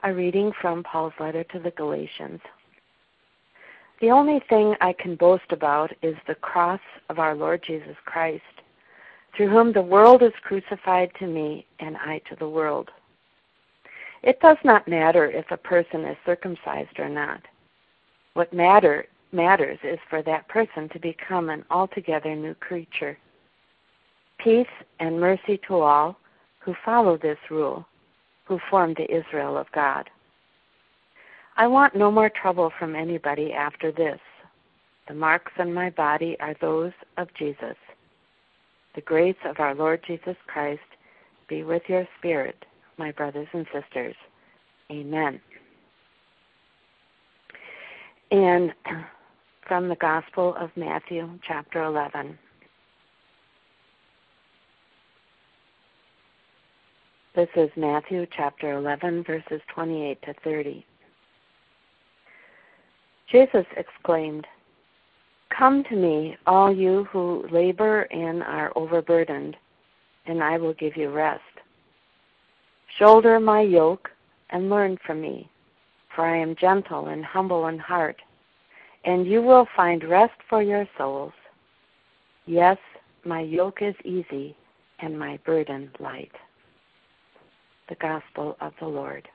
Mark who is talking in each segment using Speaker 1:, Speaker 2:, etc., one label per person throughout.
Speaker 1: A reading from Paul's letter to the Galatians. The only thing I can boast about is the cross of our Lord Jesus Christ, through whom the world is crucified to me and I to the world. It does not matter if a person is circumcised or not. What matters is for that person to become an altogether new creature. Peace and mercy to all who follow this rule, who form the Israel of God. I want no more trouble from anybody after this. The marks on my body are those of Jesus. The grace of our Lord Jesus Christ be with your spirit, my brothers and sisters. Amen. And from the Gospel of Matthew, chapter 11. This is Matthew chapter 11, verses 28 to 30. Jesus exclaimed, "Come to me, all you who labor and are overburdened, and I will give you rest. Shoulder my yoke and learn from me, for I am gentle and humble in heart, and you will find rest for your souls. Yes, my yoke is easy and my burden light." The Gospel of the Lord.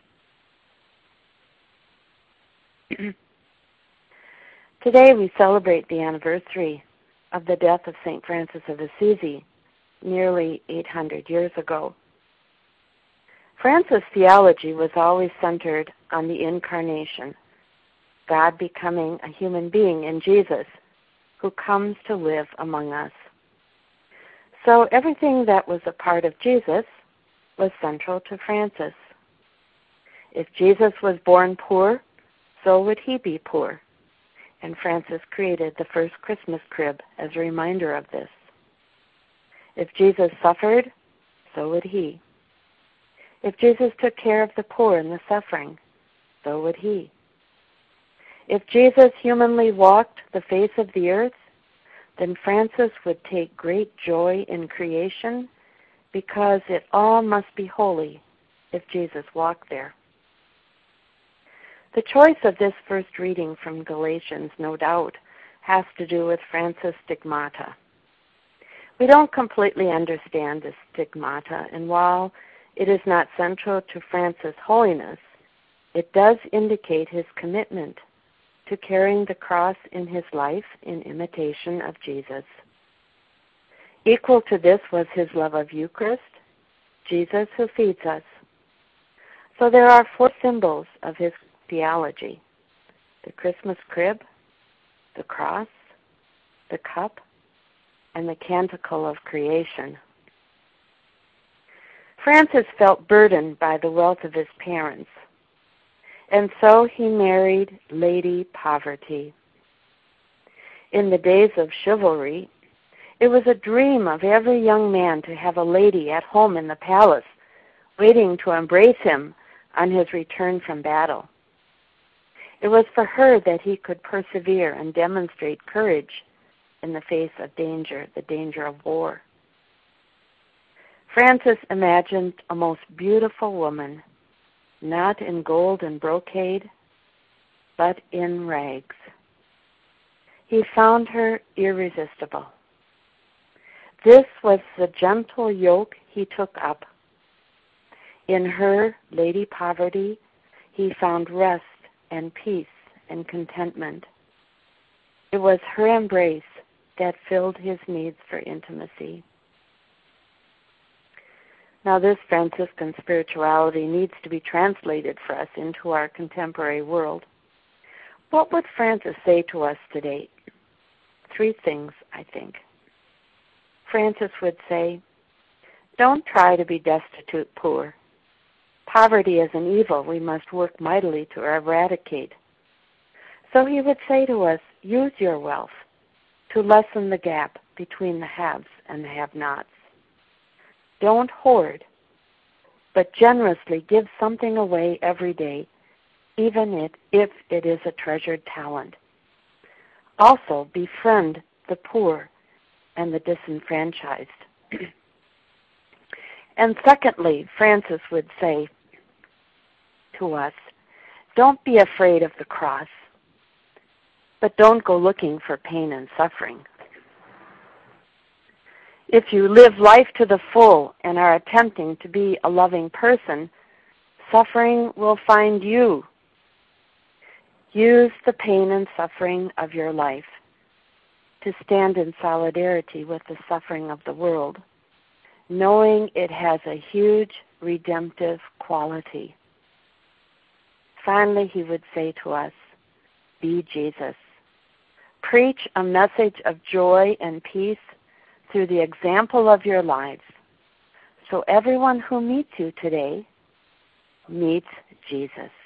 Speaker 1: Today we celebrate the anniversary of the death of St. Francis of Assisi, nearly 800 years ago. Francis' theology was always centered on the Incarnation, God becoming a human being in Jesus, who comes to live among us. So everything that was a part of Jesus was central to Francis. If Jesus was born poor, so would he be poor. And Francis created the first Christmas crib as a reminder of this. If Jesus suffered, so would he. If Jesus took care of the poor and the suffering, so would he. If Jesus humanly walked the face of the earth, then Francis would take great joy in creation, because it all must be holy if Jesus walked there. The choice of this first reading from Galatians, no doubt, has to do with Francis' stigmata. We don't completely understand the stigmata, and while it is not central to Francis' holiness, it does indicate his commitment to carrying the cross in his life in imitation of Jesus. Equal to this was his love of Eucharist, Jesus who feeds us. So there are 4 symbols of his theology: the Christmas crib, the cross, the cup, and the canticle of creation. Francis felt burdened by the wealth of his parents, and so he married Lady Poverty. In the days of chivalry, it was a dream of every young man to have a lady at home in the palace, waiting to embrace him on his return from battle. It was for her that he could persevere and demonstrate courage in the face of danger, the danger of war. Francis imagined a most beautiful woman, not in gold and brocade, but in rags. He found her irresistible. This was the gentle yoke he took up. In her, Lady Poverty, he found rest and peace and contentment. It was her embrace that filled his needs for intimacy. Now this Franciscan spirituality needs to be translated for us into our contemporary world. What would Francis say to us today? 3 things, I think. Francis would say, don't try to be destitute poor. Poverty is an evil we must work mightily to eradicate. So he would say to us, use your wealth to lessen the gap between the haves and the have-nots. Don't hoard, but generously give something away every day, even if it is a treasured talent. Also, befriend the poor and the disenfranchised. And secondly, Francis would say, to us, don't be afraid of the cross, but don't go looking for pain and suffering. If you live life to the full and are attempting to be a loving person, suffering will find you. Use the pain and suffering of your life to stand in solidarity with the suffering of the world, knowing it has a huge redemptive quality. Finally, he would say to us, be Jesus. Preach a message of joy and peace through the example of your lives, so everyone who meets you today meets Jesus.